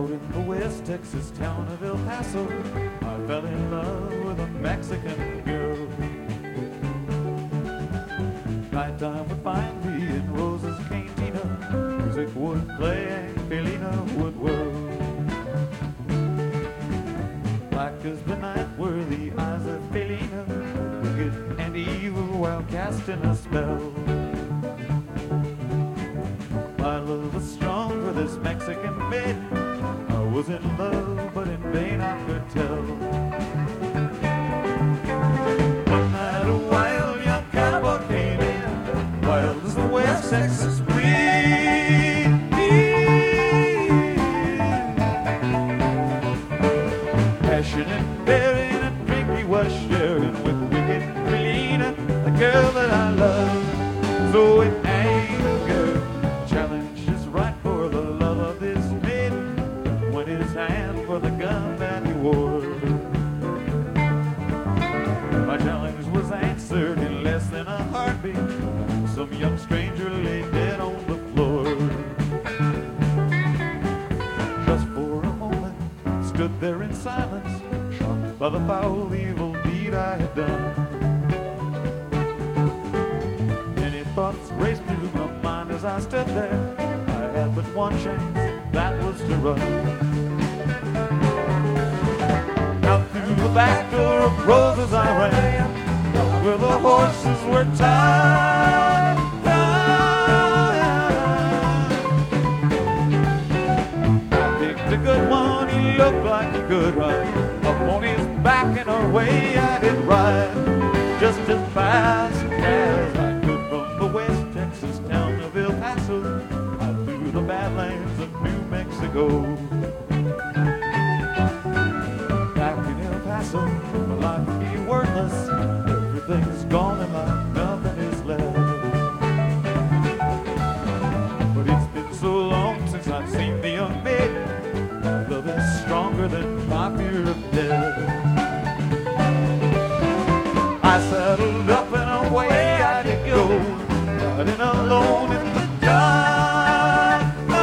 Out in the West Texas town of El Paso, I fell in love with a Mexican girl. Nighttime would find me in Rosa's cantina. Music would play and Felina would whirl. Black as the night were the eyes of Felina, wicked and evil while casting a spell. My love was strong for this Mexican maiden. I was in love, but in vain I could tell. One night a wild young cowboy came in, wild as the West Texas wind. Passion and bearing and drink he was sharing with wicked Felina, the girl that I love. So in anger, challenge is right for the love of this maiden, went his hand for the gun that he wore. My challenge was answered in less than a heartbeat. Some young stranger lay dead on the floor. Just for a moment, stood there in silence, shocked by the foul, evil deed I had done. Many thoughts raced through my mind as I stood there. I had but one chance, that was to run. Out through the back door of Rosa's I ran, where the horses were tied. I picked a good one, he looked like he could ride. Up on his back and away I did ride, just as fast as I could from the West Texas town of El Paso, out through the badlands of New Mexico. Back in El Paso, my life would be worthless. Everything's gone and like nothing is left. But it's been so long since I've seen the young maiden. My love is stronger than my fear of death. I saddled up and away I did go, riding alone in the dark.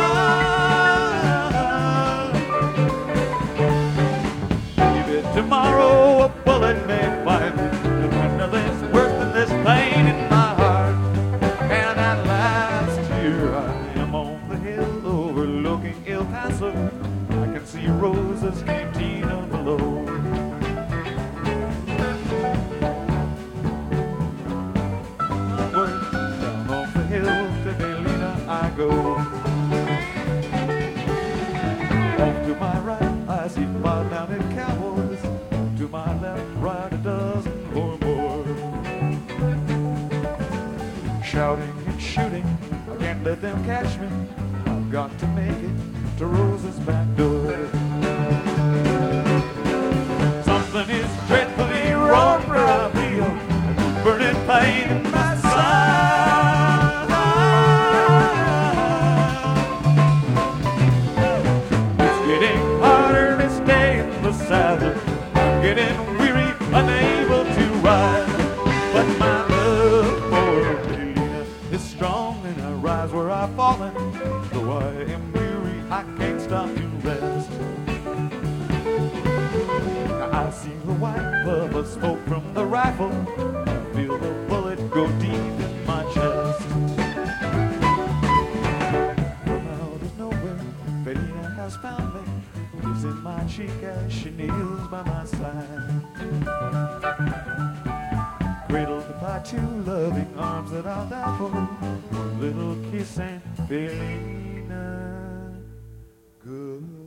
Maybe tomorrow a bullet may find me, and nothing's worse than this pain in my heart. And at last here I am on the hill overlooking El Paso. I can see Rosa's cantina below. Down off the hill to Felina I go. Off to my right I see 5 mounted cowboys. Off to my left, right a dozen or more. Shouting and shooting, I can't let them catch me. I've got to make it to Rosa's back door. Something is dreadfully wrong, for I feel a burning pain in my side. It's getting harder to stay in the saddle. I'm getting weary, unable to ride. But my love for Felina is strong, and I rise where I've fallen. Though I am weary, I can't stop to rest. Now I see the white puff of smoke from the rifle. I feel the bullet go deep in my chest. From out of nowhere, Felina has found me, lives in my cheek as she kneels by my side. Cradled by 2 loving arms that I'll die for, one little kiss and Felina, good.